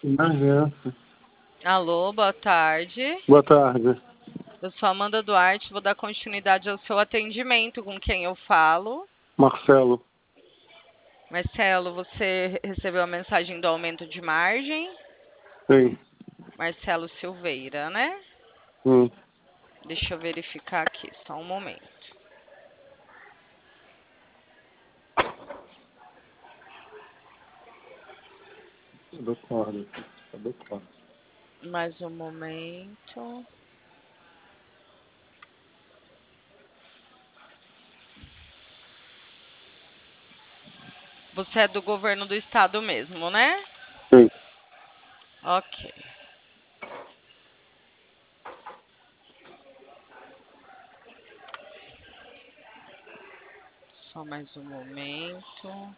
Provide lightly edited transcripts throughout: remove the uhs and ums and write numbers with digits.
Emergência. Alô, boa tarde. Boa tarde. Eu sou Amanda Duarte, vou dar continuidade ao seu atendimento. Com quem eu falo? Marcelo. Marcelo, você recebeu a mensagem do aumento de margem? Sim. Marcelo Silveira, né? Hum. Deixa eu verificar aqui, só um momento. Adequado. Mais um momento. Você é do governo do estado mesmo, né? Sim. Ok. Só mais um momento.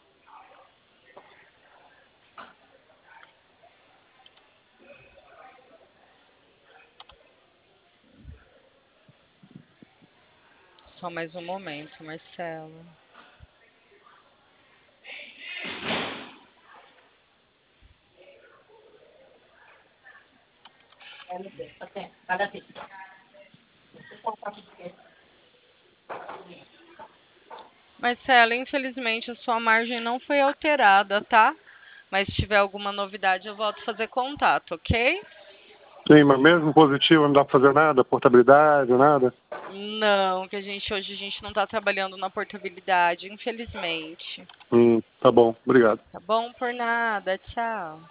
Só mais um momento, Marcelo. Marcelo, infelizmente a sua margem não foi alterada, tá? Mas se tiver alguma novidade, eu volto a fazer contato, ok? Sim, mas mesmo positivo não dá pra fazer nada? Portabilidade, nada? Não, que hoje a gente não tá trabalhando na portabilidade, infelizmente. Tá bom. Obrigado. Tá bom? Por nada, tchau.